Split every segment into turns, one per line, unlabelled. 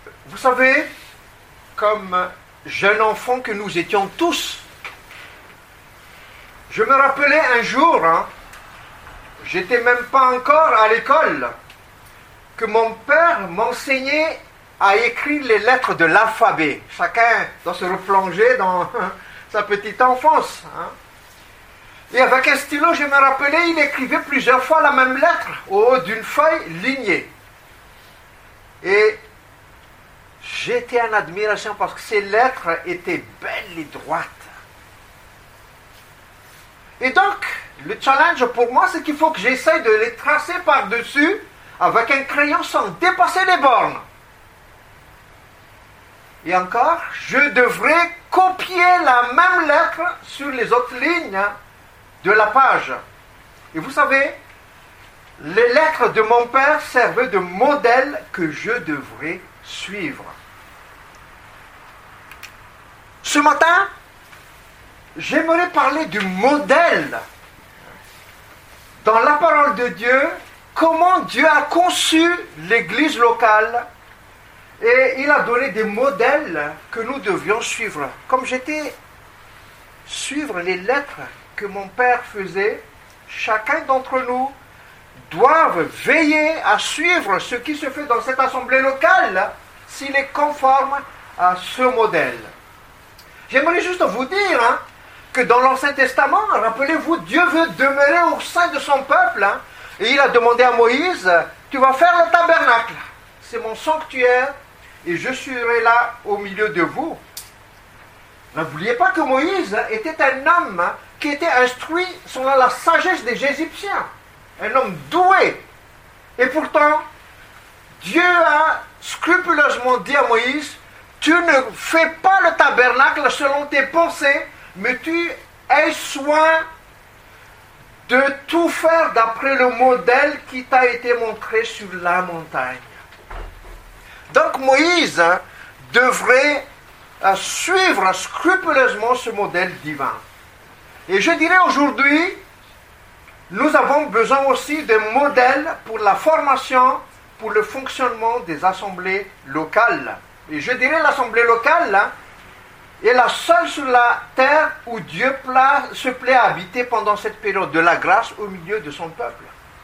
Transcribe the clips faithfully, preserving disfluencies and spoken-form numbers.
Vous savez, comme jeunes enfants que nous étions tous, je me rappelais un jour, hein, j'étais même pas encore à l'école, que mon père m'enseignait à écrire les lettres de l'alphabet. Chacun doit se replonger dans sa petite enfance. Hein. Et avec un stylo, je me rappelais, il écrivait plusieurs fois la même lettre au haut d'une feuille lignée. Et j'étais en admiration parce que ces lettres étaient belles et droites. Et donc, le challenge pour moi, c'est qu'il faut que j'essaye de les tracer par-dessus avec un crayon sans dépasser les bornes. Et encore, je devrais copier la même lettre sur les autres lignes de la page. Et vous savez, les lettres de mon père servaient de modèle que je devrais suivre. Ce matin, j'aimerais parler du modèle dans la parole de Dieu, comment Dieu a conçu l'église locale et il a donné des modèles que nous devions suivre. Comme j'étais suivre les lettres que mon père faisait, chacun d'entre nous doit veiller à suivre ce qui se fait dans cette assemblée locale s'il est conforme à ce modèle. J'aimerais juste vous dire hein, que dans l'Ancien Testament, rappelez-vous, Dieu veut demeurer au sein de son peuple. Hein, et il a demandé à Moïse, tu vas faire le tabernacle. C'est mon sanctuaire et je serai là au milieu de vous. N'oubliez pas que Moïse était un homme qui était instruit selon la sagesse des Égyptiens. Un homme doué. Et pourtant, Dieu a scrupuleusement dit à Moïse, tu ne fais pas le tabernacle selon tes pensées, mais tu aies soin de tout faire d'après le modèle qui t'a été montré sur la montagne. Donc Moïse hein, devrait euh, suivre scrupuleusement ce modèle divin. Et je dirais aujourd'hui, nous avons besoin aussi de modèles pour la formation, pour le fonctionnement des assemblées locales. Et je dirais l'assemblée locale hein, est la seule sur la terre où Dieu pla, se plaît à habiter pendant cette période de la grâce au milieu de son peuple.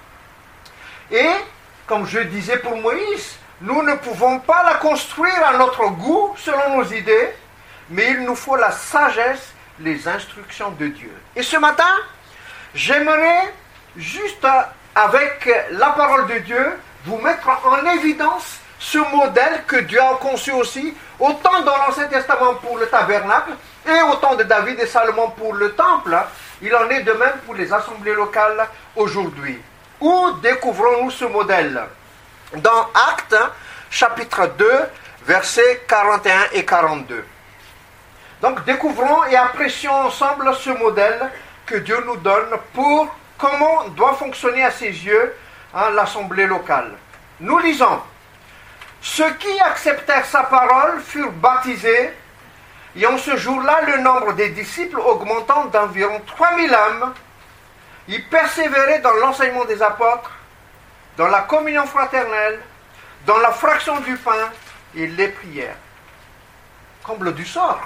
Et, comme je disais pour Moïse, nous ne pouvons pas la construire à notre goût, selon nos idées, mais il nous faut la sagesse, les instructions de Dieu. Et ce matin, j'aimerais juste avec la parole de Dieu vous mettre en évidence ce modèle que Dieu a conçu aussi, autant dans l'Ancien Testament pour le tabernacle, et autant de David et Salomon pour le temple, il en est de même pour les assemblées locales aujourd'hui. Où découvrons-nous ce modèle? Dans Actes, chapitre deux, versets quarante et un et quarante-deux. Donc découvrons et apprécions ensemble ce modèle que Dieu nous donne pour comment doit fonctionner à ses yeux hein, l'assemblée locale. Nous lisons. Ceux qui acceptèrent sa parole furent baptisés, et en ce jour-là, le nombre des disciples augmentant d'environ trois mille âmes, ils persévéraient dans l'enseignement des apôtres, dans la communion fraternelle, dans la fraction du pain et les prières. Comble du sort.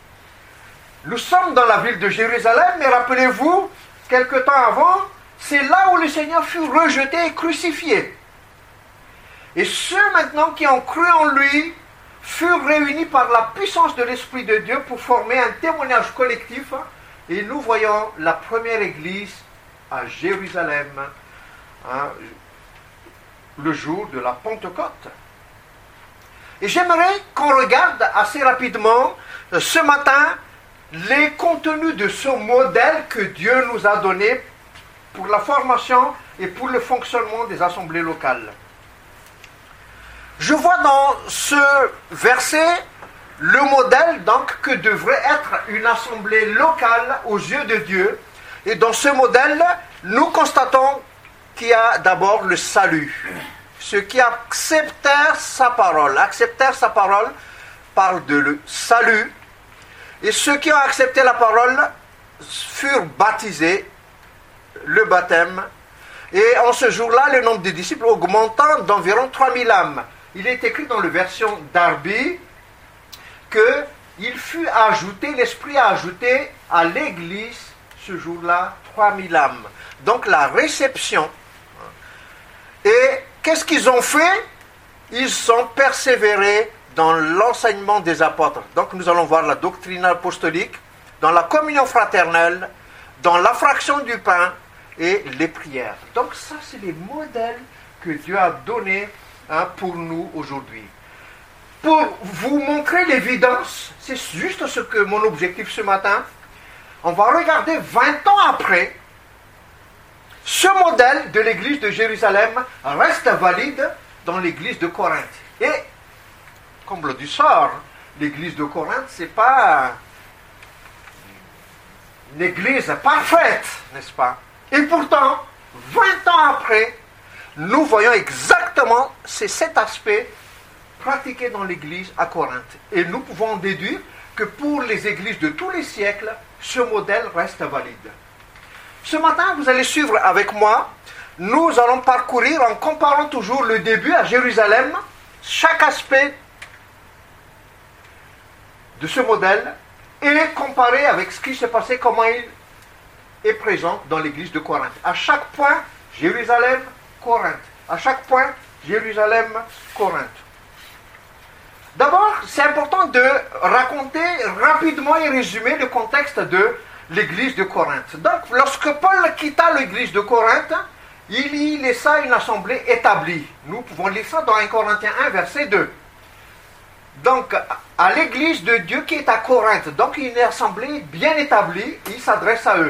Nous sommes dans la ville de Jérusalem, mais rappelez-vous, quelque temps avant, c'est là où le Seigneur fut rejeté et crucifié. Et ceux maintenant qui ont cru en lui furent réunis par la puissance de l'Esprit de Dieu pour former un témoignage collectif. Et nous voyons la première église à Jérusalem, hein, le jour de la Pentecôte. Et j'aimerais qu'on regarde assez rapidement ce matin les contenus de ce modèle que Dieu nous a donné pour la formation et pour le fonctionnement des assemblées locales. Je vois dans ce verset le modèle donc que devrait être une assemblée locale aux yeux de Dieu. Et dans ce modèle, nous constatons qu'il y a d'abord le salut. Ceux qui acceptèrent sa parole, acceptèrent sa parole, parle de le salut. Et ceux qui ont accepté la parole furent baptisés, le baptême. Et en ce jour-là, le nombre de disciples augmentant d'environ trois mille âmes. il est écrit dans la version Darby que il fut ajouté, l'Esprit a ajouté à l'Église ce jour-là trois mille âmes. Donc la réception. Et qu'est-ce qu'ils ont fait? Ils ont persévéré dans l'enseignement des apôtres. Donc nous allons voir la doctrine apostolique, dans la communion fraternelle, dans la fraction du pain et les prières. Donc ça, c'est les modèles que Dieu a donnés hein, pour nous aujourd'hui. Pour vous montrer l'évidence, c'est juste ce que mon objectif ce matin, on va regarder vingt ans après, ce modèle de l'église de Jérusalem reste valide dans l'église de Corinthe. Et, comme du sort, l'église de Corinthe, ce n'est pas une église parfaite, n'est-ce pas? Et pourtant, vingt ans après, nous voyons exactement ces sept aspects pratiqués dans l'église à Corinthe. Et nous pouvons déduire que pour les églises de tous les siècles, ce modèle reste valide. Ce matin, vous allez suivre avec moi. Nous allons parcourir en comparant toujours le début à Jérusalem, chaque aspect de ce modèle, et comparer avec ce qui s'est passé, comment il est présent dans l'église de Corinthe. À chaque point, Jérusalem, Corinthe. À chaque point, Jérusalem, Corinthe. D'abord, c'est important de raconter rapidement et résumer le contexte de l'église de Corinthe. Donc, lorsque Paul quitta l'église de Corinthe, il y laissa une assemblée établie. Nous pouvons lire ça dans un Corinthiens un, verset deux. Donc, à l'église de Dieu qui est à Corinthe, donc une assemblée bien établie, il s'adresse à eux.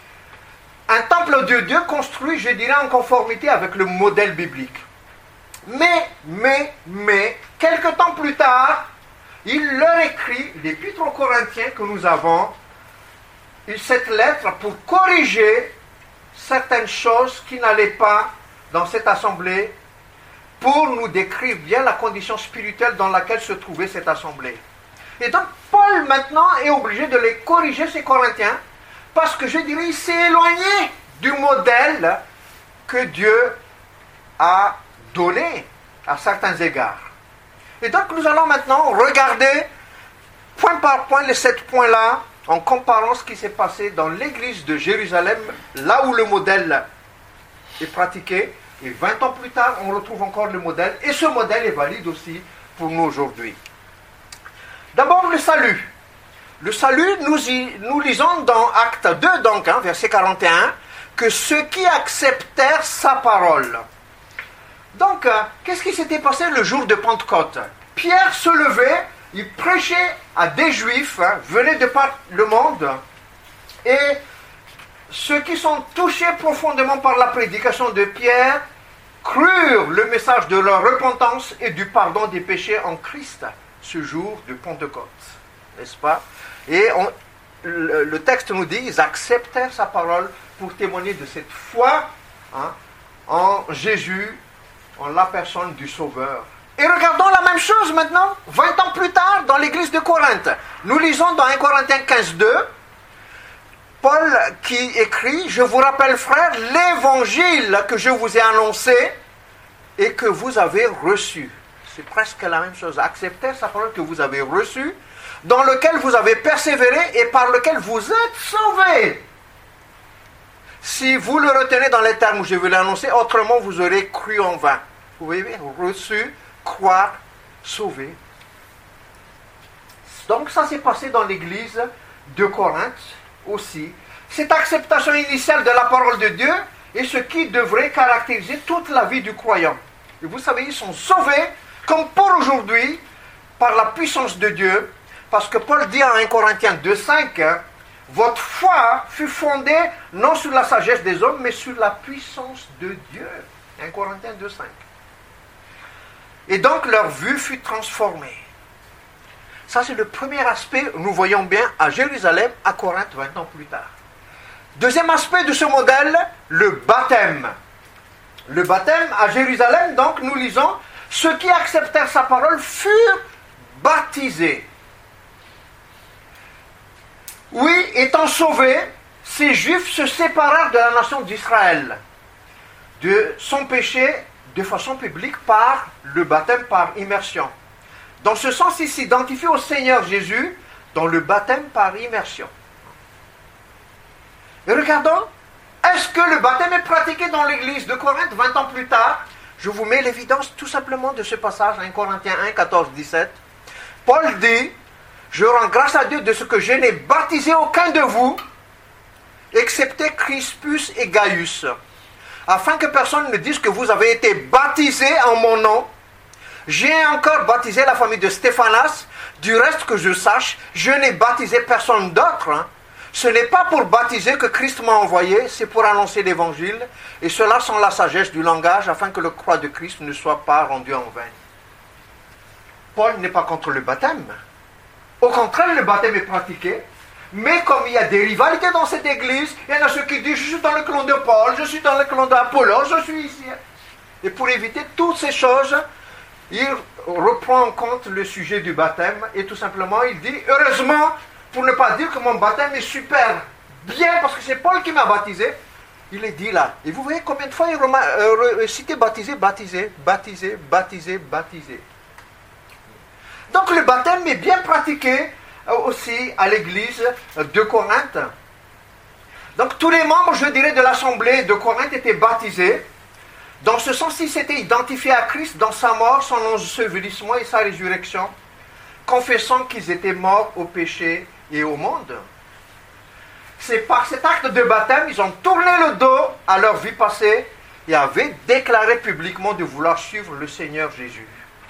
Un temple de Dieu construit, je dirais, en conformité avec le modèle biblique. Mais, mais, mais, quelque temps plus tard, il leur écrit l'épître aux Corinthiens que nous avons, cette lettre pour corriger certaines choses qui n'allaient pas dans cette assemblée, pour nous décrire bien la condition spirituelle dans laquelle se trouvait cette assemblée. Et donc, Paul maintenant est obligé de les corriger, ces Corinthiens, parce que je dirais, il s'est éloigné du modèle que Dieu a donné à certains égards. Et donc, nous allons maintenant regarder point par point les sept points-là, en comparant ce qui s'est passé dans l'église de Jérusalem, là où le modèle est pratiqué, et vingt ans plus tard, on retrouve encore le modèle, et ce modèle est valide aussi pour nous aujourd'hui. D'abord, le salut. Le salut, nous, y, nous lisons dans Acte deux, donc, hein, verset quarante et un, que ceux qui acceptèrent sa parole. Donc, euh, qu'est-ce qui s'était passé le jour de Pentecôte? Pierre se levait, il prêchait à des Juifs, hein, venaient de par le monde, et ceux qui sont touchés profondément par la prédication de Pierre crurent le message de leur repentance et du pardon des péchés en Christ, ce jour de Pentecôte, n'est-ce pas? Et on, le, le texte nous dit, ils acceptèrent sa parole pour témoigner de cette foi hein, en Jésus, en la personne du Sauveur. Et regardons la même chose maintenant, vingt ans plus tard, dans l'église de Corinthe. Nous lisons dans un Corinthiens quinze, deux, Paul qui écrit, « Je vous rappelle, frères, l'évangile que je vous ai annoncé et que vous avez reçu. » C'est presque la même chose. Acceptez sa parole que vous avez reçue, dans lequel vous avez persévéré et par lequel vous êtes sauvés. Si vous le retenez dans les termes où je vais l'annoncer, autrement vous aurez cru en vain. Vous voyez, reçu, croire, sauvé. Donc ça s'est passé dans l'église de Corinthe aussi. Cette acceptation initiale de la parole de Dieu est ce qui devrait caractériser toute la vie du croyant. Et vous savez, ils sont sauvés, comme pour aujourd'hui, par la puissance de Dieu, parce que Paul dit en un Corinthiens deux, cinq, hein, votre foi fut fondée non sur la sagesse des hommes, mais sur la puissance de Dieu. un Corinthiens deux, cinq. Et donc leur vue fut transformée. Ça, c'est le premier aspect, nous voyons bien à Jérusalem, à Corinthe, vingt ans plus tard. Deuxième aspect de ce modèle, le baptême. Le baptême à Jérusalem, donc, nous lisons, ceux qui acceptèrent sa parole furent baptisés. Oui, étant sauvés, ces Juifs se séparèrent de la nation d'Israël, de son péché de façon publique par le baptême par immersion. Dans ce sens, il s'identifie au Seigneur Jésus dans le baptême par immersion. Et regardons, est-ce que le baptême est pratiqué dans l'église de Corinthe vingt ans plus tard? Je vous mets l'évidence tout simplement de ce passage, un Corinthiens un, quatorze, dix-sept. Paul dit, je rends grâce à Dieu de ce que je n'ai baptisé aucun de vous, excepté Crispus et Gaius, afin que personne ne dise que vous avez été baptisés en mon nom. J'ai encore baptisé la famille de Stéphanas, du reste que je sache, je n'ai baptisé personne d'autre. Hein. Ce n'est pas pour baptiser que Christ m'a envoyé, c'est pour annoncer l'évangile, et cela sans la sagesse du langage, afin que le croix de Christ ne soit pas rendu en vain. Paul n'est pas contre le baptême. Au contraire, le baptême est pratiqué, mais comme il y a des rivalités dans cette église, il y en a ceux qui disent, je suis dans le clan de Paul, je suis dans le clan d'Apollos, je suis ici. Et pour éviter toutes ces choses, il reprend en compte le sujet du baptême, et tout simplement, il dit, heureusement, pour ne pas dire que mon baptême est super bien, parce que c'est Paul qui m'a baptisé, il est dit là. Et vous voyez combien de fois il rema- euh, cité baptisé, baptisé, baptisé, baptisé, baptisé. Donc le baptême est bien pratiqué euh, aussi à l'église de Corinthe. Donc tous les membres, je dirais, de l'assemblée de Corinthe étaient baptisés. Dans ce sens, ils s'étaient identifiés à Christ dans sa mort, son ensevelissement et sa résurrection, confessant qu'ils étaient morts au péché et au monde. C'est par cet acte de baptême, ils ont tourné le dos à leur vie passée et avaient déclaré publiquement de vouloir suivre le Seigneur Jésus.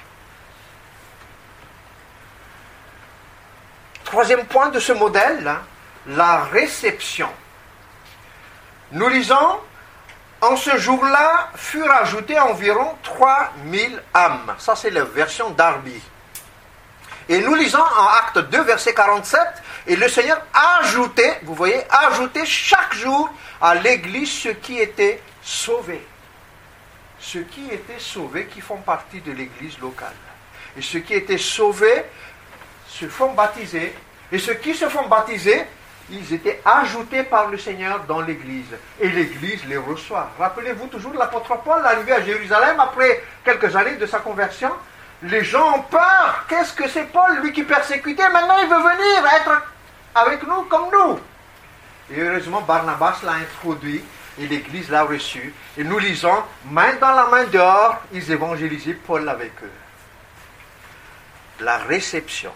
Troisième point de ce modèle, la réception. Nous lisons, en ce jour-là furent ajoutées environ trois mille âmes. Ça, c'est la version Darby. Et nous lisons en Acte deux, verset quarante-sept, et le Seigneur ajoutait, vous voyez, ajoutait chaque jour à l'Église ceux qui étaient sauvés. Ceux qui étaient sauvés, qui font partie de l'Église locale. Et ceux qui étaient sauvés se font baptiser. Et ceux qui se font baptiser, ils étaient ajoutés par le Seigneur dans l'Église. Et l'Église les reçoit. Rappelez-vous toujours l'apôtre Paul, arrivé à Jérusalem après quelques années de sa conversion. Les gens ont peur. Qu'est-ce que c'est Paul, lui qui persécutait? Maintenant, il veut venir être avec nous comme nous. Et heureusement, Barnabas l'a introduit et l'Église l'a reçu. Et nous lisons, main dans la main dehors, ils évangélisaient Paul avec eux. La réception.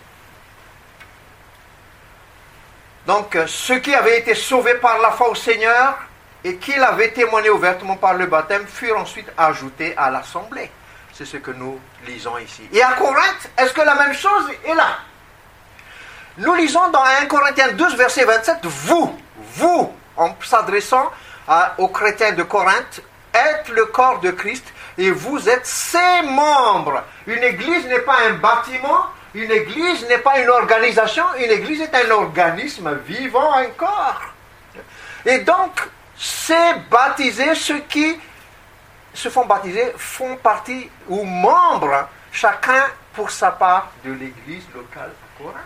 Donc, ceux qui avaient été sauvés par la foi au Seigneur et qui l'avaient témoigné ouvertement par le baptême furent ensuite ajoutés à l'assemblée. C'est ce que nous lisons ici. Et à Corinthe, est-ce que la même chose est là? Nous lisons dans un Corinthiens douze, verset vingt-sept, vous, vous, en s'adressant à, aux chrétiens de Corinthe, êtes le corps de Christ et vous êtes ses membres. Une église n'est pas un bâtiment, une église n'est pas une organisation, une église est un organisme vivant, un corps. Et donc, c'est baptiser ceux qui se font baptiser, font partie ou membres, chacun pour sa part, de l'église locale à Corinthe.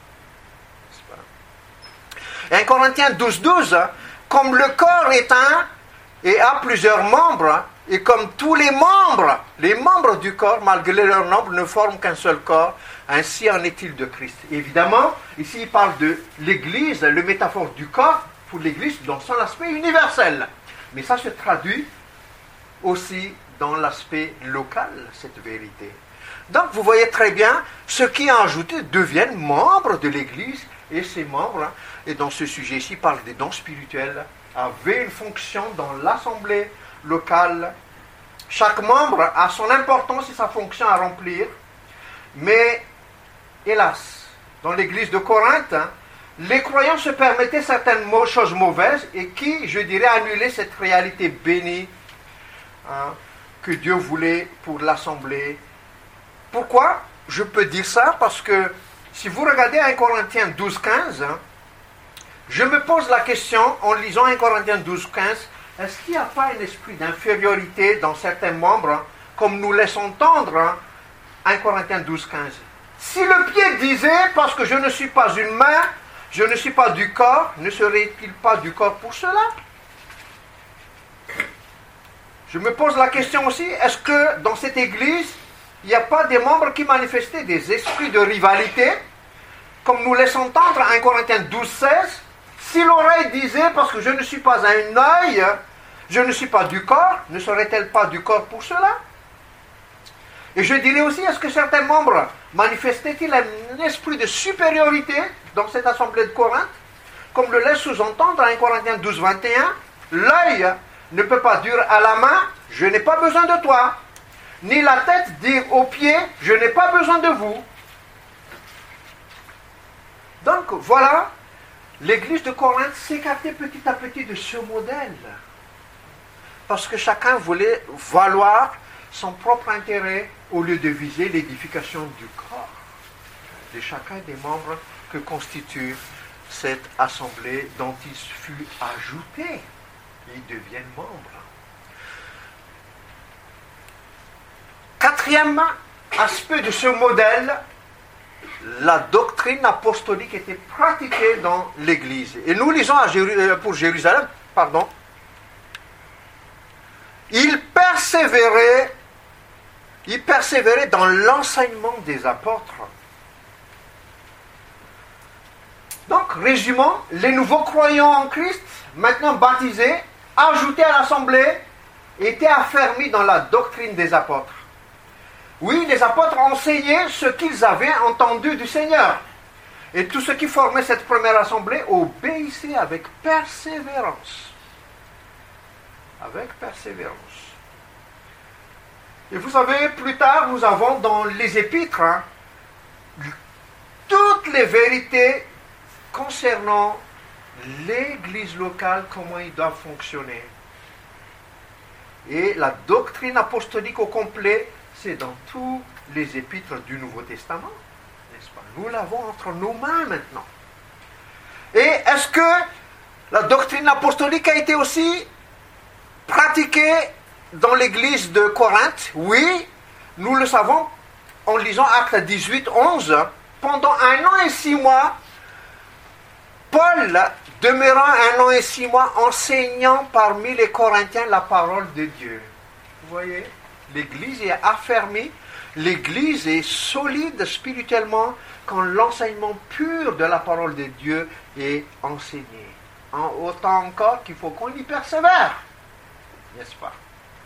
Et un Corinthiens douze, douze, comme le corps est un et a plusieurs membres, et comme tous les membres, les membres du corps, malgré leur nombre, ne forment qu'un seul corps, ainsi en est-il de Christ. Évidemment, ici il parle de l'église, le métaphore du corps pour l'église dans son aspect universel. Mais ça se traduit aussi dans l'aspect local, cette vérité. Donc vous voyez très bien, ceux qui ont ajouté deviennent membres de l'Église, et ces membres, et dans ce sujet-ci, parle des dons spirituels, avaient une fonction dans l'assemblée locale. Chaque membre a son importance et sa fonction à remplir, mais hélas, dans l'Église de Corinthe, hein, les croyants se permettaient certaines choses mauvaises, et qui, je dirais, annulaient cette réalité bénie Hein, que Dieu voulait pour l'assemblée. Pourquoi je peux dire ça? Parce que si vous regardez un Corinthiens douze, quinze, hein, je me pose la question en lisant un Corinthiens douze, quinze, est-ce qu'il n'y a pas un esprit d'infériorité dans certains membres, hein, comme nous laisse entendre hein, un Corinthiens douze, quinze? Si le pied disait, parce que je ne suis pas une main, je ne suis pas du corps, ne serait-il pas du corps pour cela? Je me pose la question aussi, est-ce que dans cette église, il n'y a pas des membres qui manifestaient des esprits de rivalité, comme nous laisse entendre à un Corinthiens douze, seize, si l'oreille disait, parce que je ne suis pas un œil, je ne suis pas du corps, ne serait-elle pas du corps pour cela? Et je dirais aussi, est-ce que certains membres manifestaient-ils un esprit de supériorité dans cette assemblée de Corinthe, comme le laisse sous-entendre à un Corinthiens douze, vingt et un, l'œil ne peut pas dire à la main, je n'ai pas besoin de toi, ni la tête dire aux pieds, je n'ai pas besoin de vous. Donc voilà, l'église de Corinthe s'écartait petit à petit de ce modèle, parce que chacun voulait valoir son propre intérêt au lieu de viser l'édification du corps de chacun des membres que constitue cette assemblée dont il fut ajouté. Ils deviennent membres. Quatrième aspect de ce modèle, la doctrine apostolique était pratiquée dans l'Église. Et nous lisons à Jéru- pour Jérusalem, pardon, il persévérait, il persévérait dans l'enseignement des apôtres. Donc, résumons, les nouveaux croyants en Christ, maintenant baptisés, ajoutés à l'assemblée, étaient affermis dans la doctrine des apôtres. Oui, les apôtres enseignaient ce qu'ils avaient entendu du Seigneur. Et tous ceux qui formaient cette première assemblée obéissaient avec persévérance. Avec persévérance. Et vous savez, plus tard, nous avons dans les épîtres hein, toutes les vérités concernant l'église locale, comment ils doivent fonctionner. Et la doctrine apostolique au complet, c'est dans tous les épîtres du Nouveau Testament, n'est-ce pas? Nous l'avons entre nos mains maintenant. Et est-ce que la doctrine apostolique a été aussi pratiquée dans l'église de Corinthe? Oui, nous le savons en lisant Actes dix-huit, onze. Pendant un an et six mois, Paul demeurant un an et six mois enseignant parmi les Corinthiens la parole de Dieu. Vous voyez, l'église est affermie, l'église est solide spirituellement quand l'enseignement pur de la parole de Dieu est enseigné. En autant encore qu'il faut qu'on y persévère, n'est-ce pas?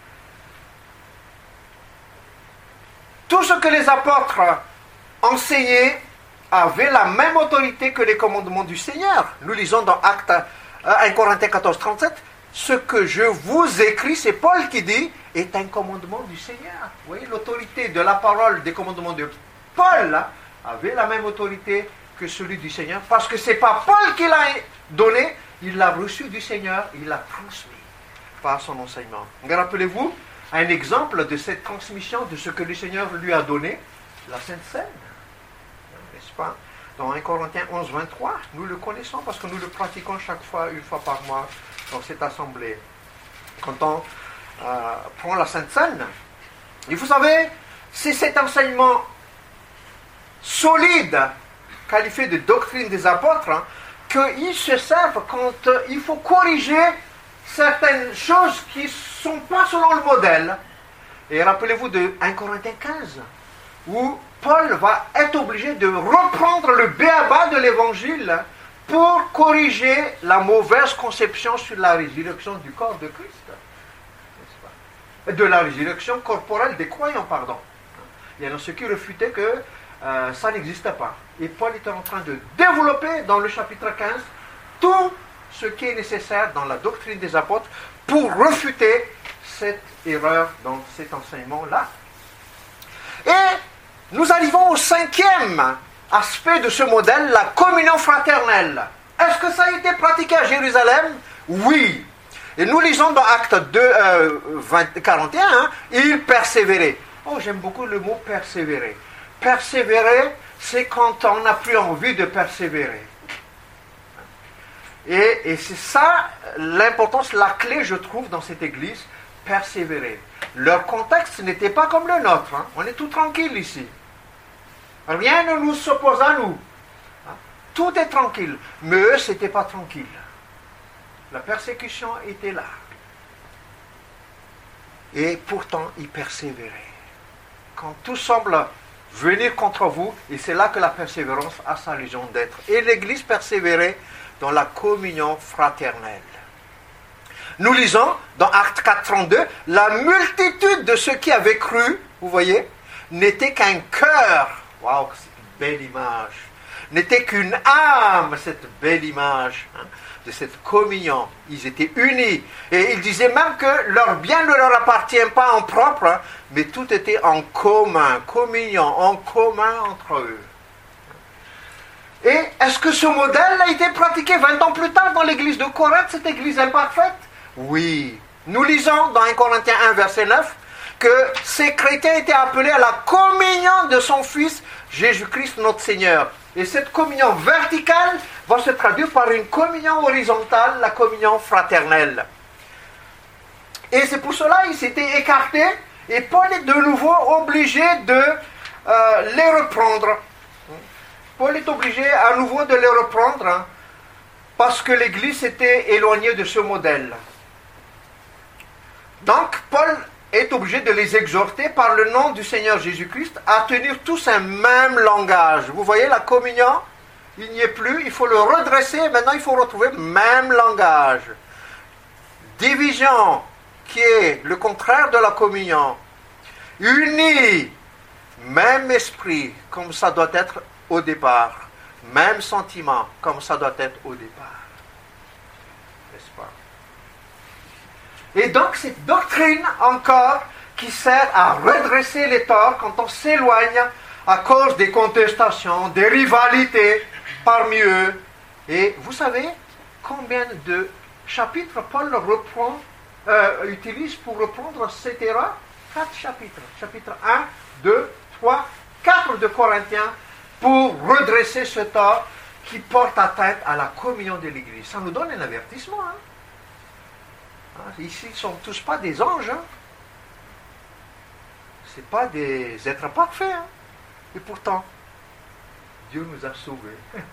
Tout ce que les apôtres enseignaient avait la même autorité que les commandements du Seigneur. Nous lisons dans Actes un Corinthiens quatorze, trente-sept, ce que je vous écris, c'est Paul qui dit, est un commandement du Seigneur. Vous voyez, l'autorité de la parole des commandements de Paul là, avait la même autorité que celui du Seigneur, parce que ce n'est pas Paul qui l'a donné, il l'a reçu du Seigneur, il l'a transmis par son enseignement. Rappelez-vous un exemple de cette transmission de ce que le Seigneur lui a donné, la Sainte Seine. N'est-ce pas? Dans un Corinthiens onze, vingt-trois, nous le connaissons parce que nous le pratiquons chaque fois, une fois par mois, dans cette assemblée. Quand on euh, prend la Sainte Seine, et vous savez, c'est cet enseignement solide, qualifié de doctrine des apôtres, hein, qu'ils se servent quand euh, il faut corriger certaines choses qui ne sont pas selon le modèle. Et rappelez-vous de un Corinthiens quinze, où Paul va être obligé de reprendre le b.a.-ba de l'évangile pour corriger la mauvaise conception sur la résurrection du corps de Christ. N'est-ce pas? De la résurrection corporelle des croyants, pardon. Il y en a ceux qui refutaient que euh, ça n'existait pas. Et Paul était en train de développer dans le chapitre quinze tout ce qui est nécessaire dans la doctrine des apôtres pour refuter cette erreur dans cet enseignement-là. Et nous arrivons au cinquième aspect de ce modèle, la communion fraternelle. Est-ce que ça a été pratiqué à Jérusalem? Oui. Et nous lisons dans Actes deux, euh, vingt, quarante et un, hein, il persévérait. Oh, j'aime beaucoup le mot persévérer. Persévérer, c'est quand on n'a plus envie de persévérer. Et, et c'est ça l'importance, la clé, je trouve, dans cette église, persévérer. Leur contexte n'était pas comme le nôtre. Hein. On est tout tranquille ici. Rien ne nous s'oppose à nous. Hein. Tout est tranquille. Mais eux, ce n'était pas tranquille. La persécution était là. Et pourtant, il persévérait. Quand tout semble venir contre vous, et c'est là que la persévérance a sa raison d'être. Et l'Église persévérait dans la communion fraternelle. Nous lisons dans Actes quatre, trente-deux, la multitude de ceux qui avaient cru, vous voyez, n'était qu'un cœur. Waouh, c'est une belle image. N'était qu'une âme, cette belle image hein, de cette communion. Ils étaient unis. Et ils disaient même que leur bien ne leur appartient pas en propre, hein, mais tout était en commun, communion, en commun entre eux. Et est-ce que ce modèle a été pratiqué vingt ans plus tard dans l'église de Corinthe, cette église imparfaite? Oui. Nous lisons dans un Corinthiens un, verset neuf, que ces chrétiens étaient appelés à la communion de son Fils, Jésus-Christ notre Seigneur. Et cette communion verticale va se traduire par une communion horizontale, la communion fraternelle. Et c'est pour cela qu'ils s'étaient écartés, et Paul est de nouveau obligé de euh, les reprendre. Paul est obligé à nouveau de les reprendre, hein, parce que l'Église s'était éloignée de ce modèle. Donc, Paul est obligé de les exhorter par le nom du Seigneur Jésus-Christ à tenir tous un même langage. Vous voyez la communion, il n'y est plus, il faut le redresser, maintenant il faut retrouver le même langage. Division, qui est le contraire de la communion. Unis, même esprit, comme ça doit être au départ. Même sentiment, comme ça doit être au départ. N'est-ce pas? Et donc, cette doctrine, encore, qui sert à redresser les torts quand on s'éloigne à cause des contestations, des rivalités parmi eux. Et vous savez combien de chapitres Paul reprend, euh, utilise pour reprendre cette erreur? Quatre chapitres. Chapitre un, deux, trois, quatre de Corinthiens pour redresser ce tort qui porte atteinte à la communion de l'Église. Ça nous donne un avertissement. Hein? Ici, ils ne sont tous pas des anges. Hein? Ce ne sont pas des êtres parfaits. Hein? Et pourtant, Dieu nous a sauvés.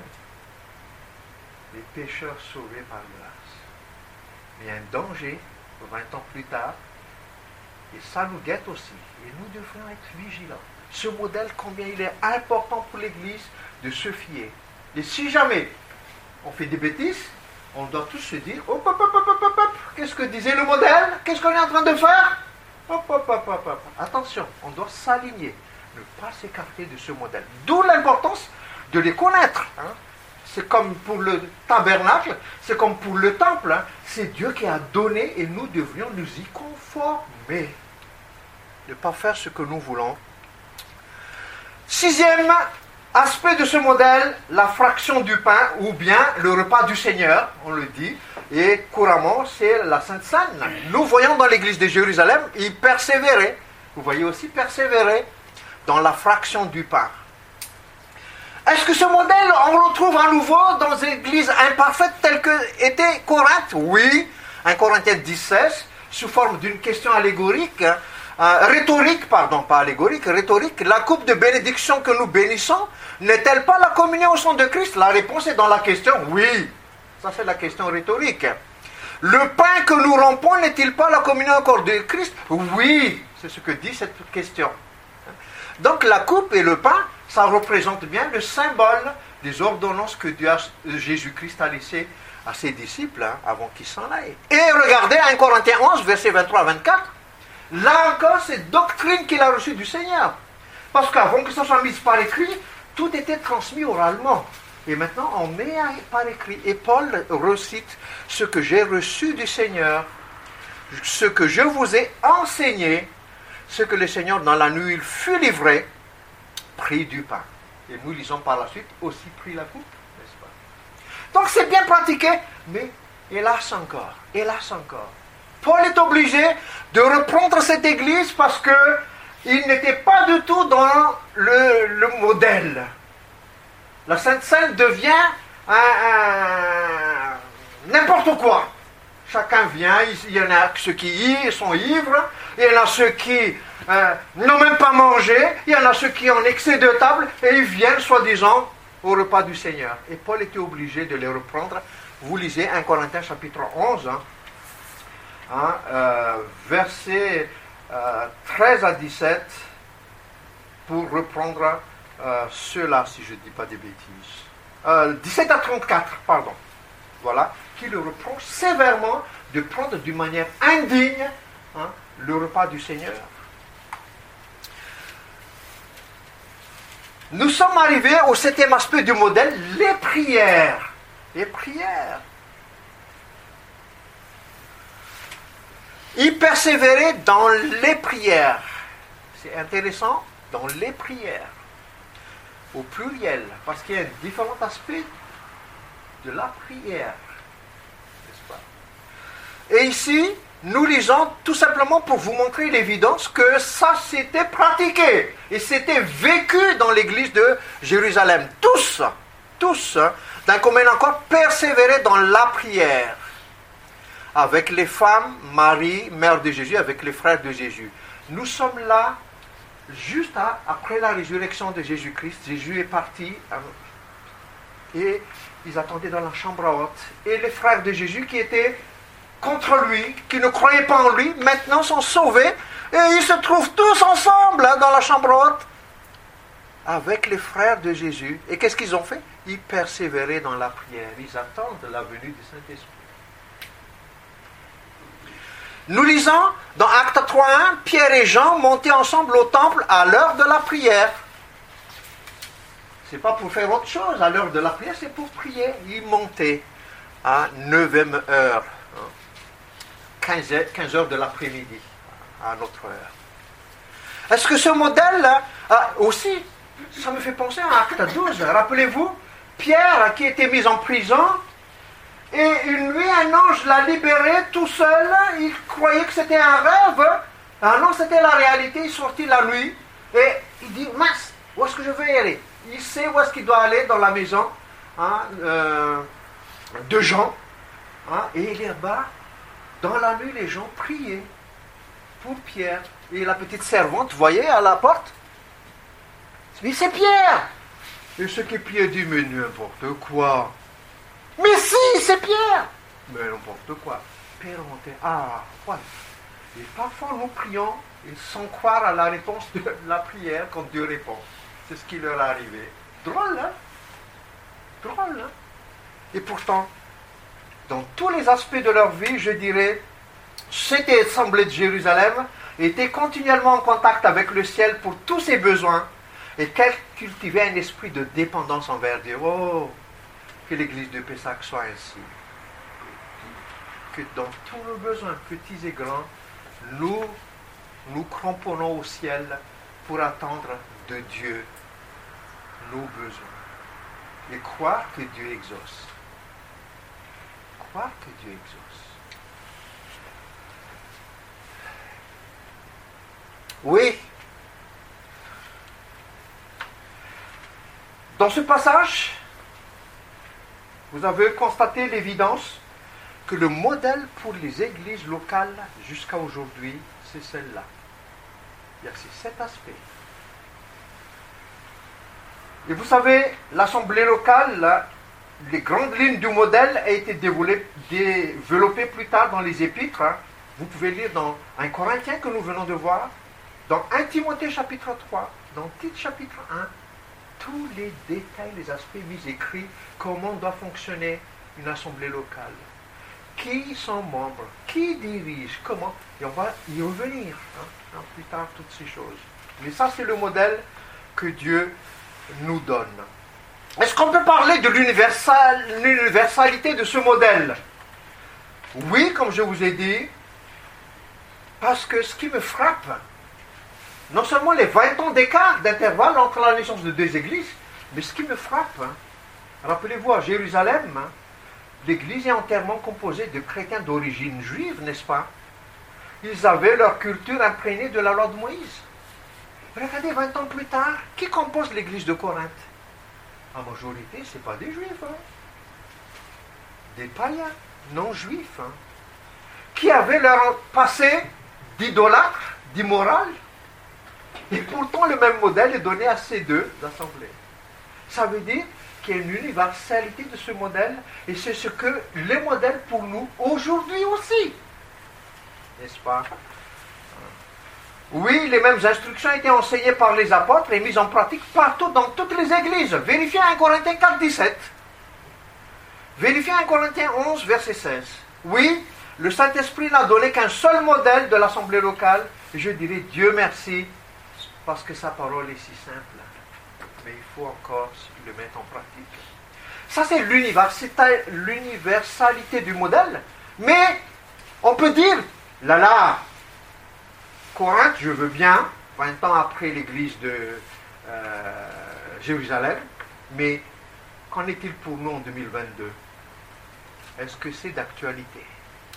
Les pécheurs sauvés par grâce. Mais il y a un danger, vingt ans plus tard, et ça nous guette aussi. Et nous devrions être vigilants. Ce modèle, combien il est important pour l'Église de se fier. Et si jamais on fait des bêtises, on doit tous se dire, hop, hop, hop, hop, hop, hop, qu'est-ce que disait le modèle? Qu'est-ce qu'on est en train de faire? Hop, hop, hop, hop, hop. Attention, on doit s'aligner, ne pas s'écarter de ce modèle. D'où l'importance de les connaître. Hein. C'est comme pour le tabernacle, c'est comme pour le temple. Hein. C'est Dieu qui a donné et nous devrions nous y conformer. Ne pas faire ce que nous voulons. Sixième aspect de ce modèle, la fraction du pain, ou bien le repas du Seigneur, on le dit, et couramment, c'est la Sainte Seine. Nous voyons dans l'église de Jérusalem, ils persévéraient, vous voyez aussi persévérer dans la fraction du pain. Est-ce que ce modèle, on le retrouve à nouveau dans les églises imparfaites telles que était Corinthe? Oui, un Corinthiens dix, seize, sous forme d'une question allégorique, Euh, rhétorique, pardon, pas allégorique, rhétorique, la coupe de bénédiction que nous bénissons, n'est-elle pas la communion au sang de Christ? La réponse est dans la question, oui. Ça, c'est la question rhétorique. Le pain que nous rompons n'est-il pas la communion au corps de Christ? Oui, c'est ce que dit cette question. Donc, la coupe et le pain, ça représente bien le symbole des ordonnances que Dieu a, Jésus-Christ a laissées à ses disciples hein, avant qu'ils s'en aillent. Et regardez un Corinthiens onze, versets vingt-trois à vingt-quatre. Là encore, c'est doctrine qu'il a reçue du Seigneur. Parce qu'avant que ça soit mis par écrit, tout était transmis oralement. Et maintenant, on met par écrit. Et Paul recite ce que j'ai reçu du Seigneur, ce que je vous ai enseigné, ce que le Seigneur, dans la nuit, il fut livré, prit du pain. Et nous lisons par la suite aussi pris la coupe, n'est-ce pas? Donc c'est bien pratiqué, mais hélas encore, hélas encore. Paul est obligé de reprendre cette église parce qu'il n'était pas du tout dans le, le modèle. La Sainte Seine devient un, un, n'importe quoi. Chacun vient, il y en a ceux qui sont ivres, il y en a ceux qui euh, n'ont même pas mangé, il y en a ceux qui ont excès de table et ils viennent soi-disant au repas du Seigneur. Et Paul était obligé de les reprendre. Vous lisez un Corinthiens chapitre onze, hein, Hein, euh, verset euh, treize à dix-sept, pour reprendre euh, ceux-là, si je ne dis pas des bêtises. Euh, dix-sept à trente-quatre, pardon. Voilà, qui le reproche sévèrement de prendre d'une manière indigne hein, le repas du Seigneur. Nous sommes arrivés au septième aspect du modèle, les prières. Les prières. Il persévérait dans les prières. C'est intéressant, dans les prières. Au pluriel, parce qu'il y a différents aspects de la prière. N'est-ce pas? Et ici, nous lisons tout simplement pour vous montrer l'évidence que ça s'était pratiqué et c'était vécu dans l'église de Jérusalem. Tous, tous, d'un commun accord, persévéraient dans la prière. Avec les femmes, Marie, mère de Jésus, avec les frères de Jésus. Nous sommes là, juste à, après la résurrection de Jésus-Christ. Jésus est parti et ils attendaient dans la chambre haute. Et les frères de Jésus qui étaient contre lui, qui ne croyaient pas en lui, maintenant sont sauvés et ils se trouvent tous ensemble hein, dans la chambre haute avec les frères de Jésus. Et qu'est-ce qu'ils ont fait? Ils persévéraient dans la prière. Ils attendent la venue du Saint-Esprit. Nous lisons dans Actes trois un, Pierre et Jean montaient ensemble au temple à l'heure de la prière. Ce n'est pas pour faire autre chose, à l'heure de la prière, c'est pour prier. Ils montaient à neuvième heure, quinze heures de l'après-midi, à notre heure. Est-ce que ce modèle, ah, aussi, ça me fait penser à Acte douze, rappelez-vous, Pierre qui était mis en prison, et une nuit, un ange l'a libéré tout seul. Il croyait que c'était un rêve. Ah non, c'était la réalité. Il sortit la nuit. Et il dit, mince, où est-ce que je vais y aller? Il sait où est-ce qu'il doit aller dans la maison hein, euh, de Jean. Hein, et il est là-bas. Dans la nuit, les gens priaient pour Pierre. Et la petite servante, vous voyez, à la porte. Mais c'est Pierre. Et ceux qui priaient disent, mais n'importe quoi. Mais si, c'est Pierre! Mais n'importe quoi. Pierre montait. Ah, ouais. Et parfois nous prions et sans croire à la réponse de la prière quand Dieu répond. C'est ce qui leur est arrivé. Drôle, hein? Drôle, hein? Et pourtant, dans tous les aspects de leur vie, je dirais, cette assemblée de Jérusalem était continuellement en contact avec le ciel pour tous ses besoins et qu'elle cultivait un esprit de dépendance envers Dieu. Oh! Que l'église de Pessac soit ainsi. Que dans tous nos besoins, petits et grands, nous nous cramponnons au ciel pour attendre de Dieu nos besoins. Et croire que Dieu exauce. Croire que Dieu exauce. Oui. Dans ce passage, vous avez constaté l'évidence que le modèle pour les églises locales jusqu'à aujourd'hui, c'est celle-là. Il y a ces sept aspects. Et vous savez, l'assemblée locale, là, les grandes lignes du modèle ont été développées, développées plus tard dans les épîtres. Hein. Vous pouvez lire dans un Corinthien que nous venons de voir, dans un Timothée chapitre trois, dans Tite chapitre un, tous les détails, les aspects mis écrits, comment doit fonctionner une assemblée locale. Qui sont membres, qui dirige, comment. Et on va y revenir hein, plus tard, toutes ces choses. Mais ça, c'est le modèle que Dieu nous donne. Est-ce qu'on peut parler de l'universal, l'universalité de ce modèle? Oui, comme je vous ai dit, parce que ce qui me frappe, non seulement les vingt ans d'écart, d'intervalle entre la naissance de deux églises, mais ce qui me frappe, hein, rappelez-vous à Jérusalem, hein, l'église est entièrement composée de chrétiens d'origine juive, n'est-ce pas? Ils avaient leur culture imprégnée de la loi de Moïse. Regardez, vingt ans plus tard, qui compose l'église de Corinthe? En majorité, ce n'est pas des juifs, hein. Des païens, non juifs, hein, qui avaient leur passé d'idolâtre, d'immoral. Et pourtant, le même modèle est donné à ces deux assemblées. Ça veut dire qu'il y a une universalité de ce modèle, et c'est ce que les modèles pour nous aujourd'hui aussi. N'est-ce pas? Oui, les mêmes instructions étaient enseignées par les apôtres et mises en pratique partout dans toutes les églises. Vérifiez un Corinthiens quatre, dix-sept. Vérifiez un Corinthiens onze, verset seize. Oui, le Saint-Esprit n'a donné qu'un seul modèle de l'assemblée locale. Et je dirais Dieu merci, parce que sa parole est si simple. Mais il faut encore le mettre en pratique. Ça, c'est l'universalité du modèle. Mais on peut dire, là là, Corinthe, je veux bien, vingt ans après l'église de euh, Jérusalem, mais qu'en est-il pour nous en deux mille vingt-deux? Est-ce que c'est d'actualité?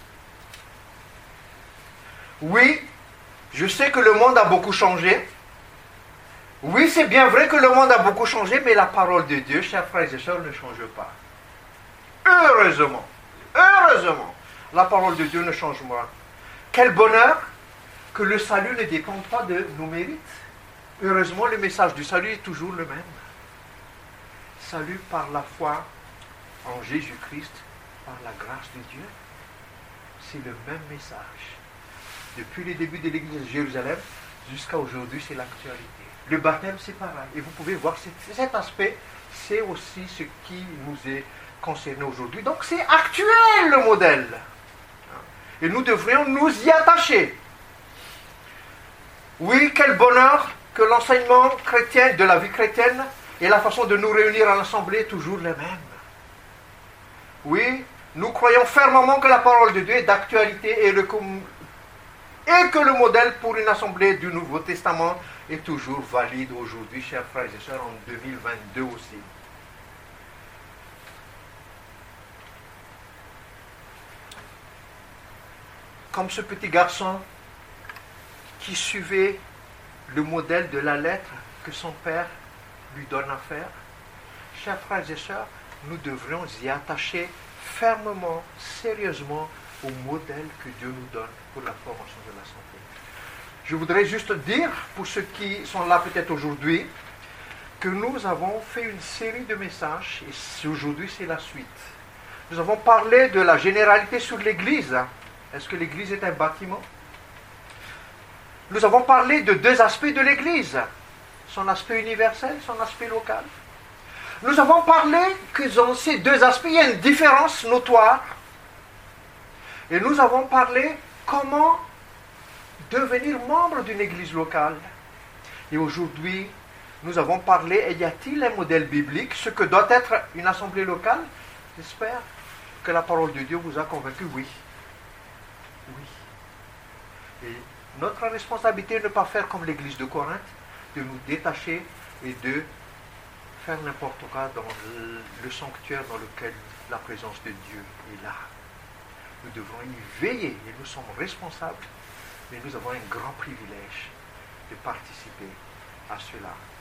Oui, je sais que le monde a beaucoup changé. Oui, c'est bien vrai que le monde a beaucoup changé, mais la parole de Dieu, chers frères et sœurs, ne change pas. Heureusement, heureusement, la parole de Dieu ne change pas. Quel bonheur que le salut ne dépend pas de nos mérites. Heureusement, le message du salut est toujours le même. Salut par la foi en Jésus-Christ, par la grâce de Dieu. C'est le même message. Depuis le début de l'église de Jérusalem jusqu'à aujourd'hui, c'est l'actualité. Le baptême, c'est pareil. Et vous pouvez voir, cet aspect, c'est aussi ce qui nous est concerné aujourd'hui. Donc, c'est actuel, le modèle. Et nous devrions nous y attacher. Oui, quel bonheur que l'enseignement chrétien de la vie chrétienne et la façon de nous réunir à l'assemblée est toujours le même. Oui, nous croyons fermement que la parole de Dieu est d'actualité et, le, et que le modèle pour une assemblée du Nouveau Testament est toujours valide aujourd'hui, chers frères et sœurs, en deux mille vingt-deux aussi. Comme ce petit garçon qui suivait le modèle de la lettre que son père lui donne à faire, chers frères et sœurs, nous devrions y attacher fermement, sérieusement au modèle que Dieu nous donne pour la formation de la santé. Je voudrais juste dire, pour ceux qui sont là peut-être aujourd'hui, que nous avons fait une série de messages, et aujourd'hui c'est la suite. Nous avons parlé de la généralité sur l'Église. Est-ce que l'Église est un bâtiment? Nous avons parlé de deux aspects de l'Église, son aspect universel, son aspect local. Nous avons parlé que dans ces deux aspects, il y a une différence notoire. Et nous avons parlé comment devenir membre d'une église locale. Et aujourd'hui, nous avons parlé, y a-t-il un modèle biblique, ce que doit être une assemblée locale? J'espère que la parole de Dieu vous a convaincu, oui. Oui. Et notre responsabilité n'est de ne pas faire comme l'église de Corinthe, de nous détacher et de faire n'importe quoi dans le sanctuaire dans lequel la présence de Dieu est là. Nous devons y veiller et nous sommes responsables, mais nous avons un grand privilège de participer à cela.